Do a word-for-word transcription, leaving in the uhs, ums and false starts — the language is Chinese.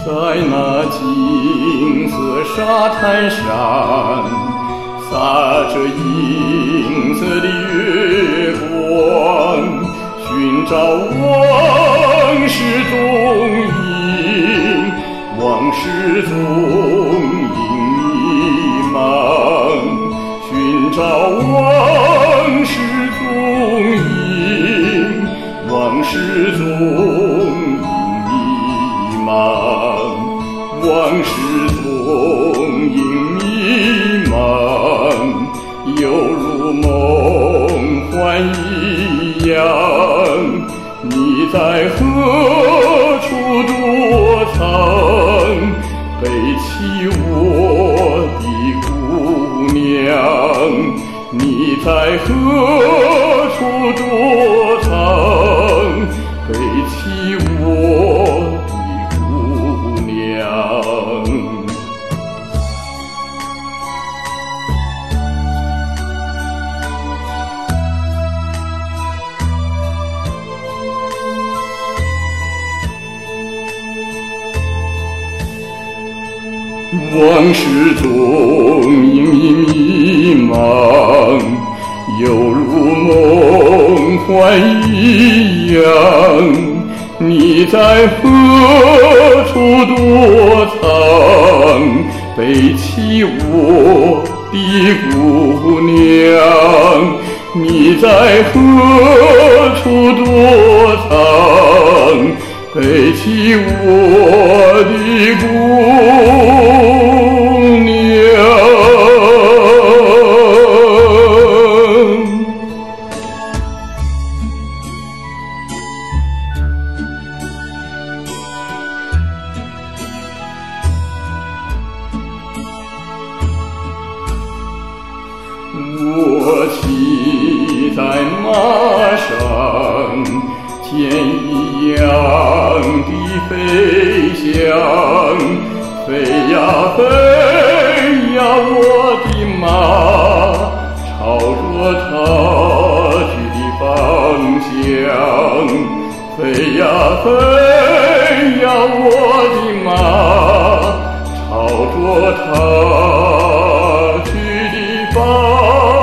在那金色沙滩上，洒着银色的月光，寻找往事踪影，往事踪影迷茫，寻找往事踪影，往事踪影迷茫，往事踪影迷茫，犹如梦幻一样。你在何处躲藏？背起我的姑娘，你在何处躲藏？背起我的姑娘。往事踪影迷茫，犹如梦幻一样。你在何处躲藏？背起我的姑娘，你在何处躲藏？背起我的姑娘。我骑在马上，天一样的飞翔，飞呀飞呀，我的马朝着它去的方向，飞呀飞呀，我的马朝着它去的方向。